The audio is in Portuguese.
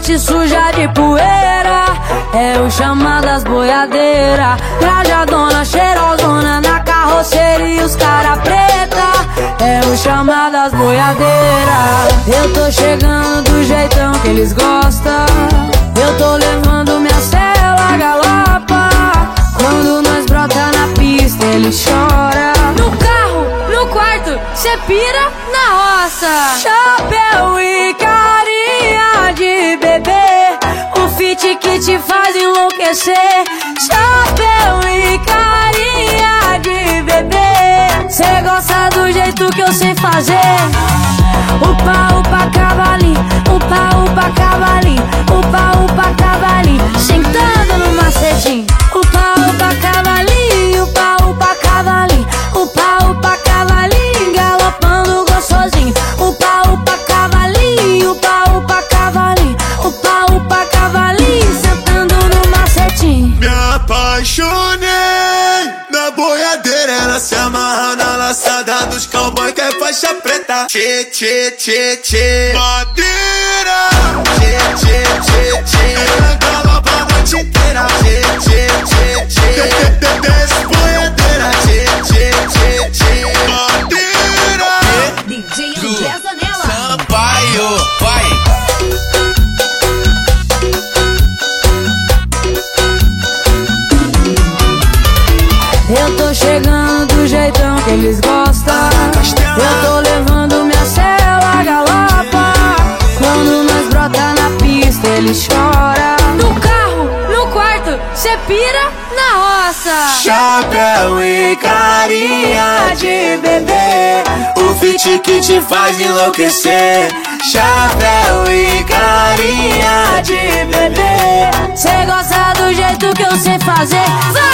noite suja de poeira. É o chama das boiadeiras. Trajadona, cheirosona na carroceria, os cara preta. É o chama das boiadeiras. Eu tô chegando do jeitão que eles gostam. Eu tô levando minha cela galopa. Quando nós brota na pista, ele chora. No carro, no quarto, cê pira na roça. Chapéu e carinha de bebê, o fit que te faz enlouquecer. Chapéu e carinha de bebê, cê gosta do jeito que eu sei fazer. Upa, upa, cavalinho, upa, upa, cavalinho, upa, upa, cavalinho, sentando no macetinho. Upa, upa, cavalinho, upa, upa, cavalinho, upa, upa, cavalinho, galopando gostosinho. Upa, upa, cavalinho, upa, upa, cavalinho, upa, upa, cavalinho, sentando no macetinho. Me apaixonei na boiadeira, ela se amarra na laçada dos cowboy que é faixa preta. Tchê, tchê, tchê, tchê, madeira. Tchê, tchê, tchê, tchê, ela galopa a noite inteira. Tchê, tchê, tchê, tchê, desce boiadeira. Tchê, tchê, tchê, tchê, madeira. DJ André Zanella. Sampaio, vai. Eu tô chegando do jeitão que eles gostam. Eu tô levando minha cela galopa. Quando nós brota na pista, ele chora. No carro, no quarto, cê pira na roça. Chapéu e carinha de bebê, o fit que te faz enlouquecer. Chapéu e carinha de bebê, cê gosta do jeito que eu sei fazer.